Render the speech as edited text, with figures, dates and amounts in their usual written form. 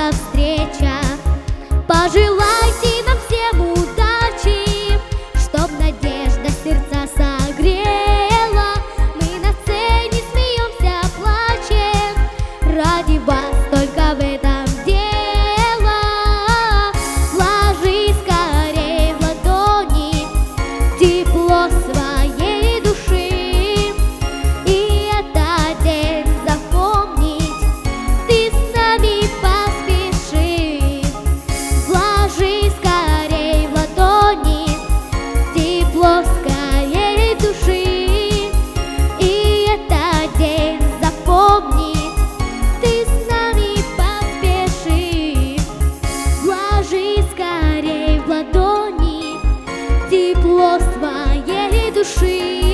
наша встреча. Пожелайте нам всем удачи, чтоб надежда сердца согрела. Мы на сцене смеемся, плачем, ради вас только в этом дело. Вложи скорей в ладони тепло своей души, и этот день запомнить ты с нами поспеши. Вложи скорей в ладони тепло своей души, и этот день запомнить ты с нами поспеши. Вложи скорей в ладони тепло своей души.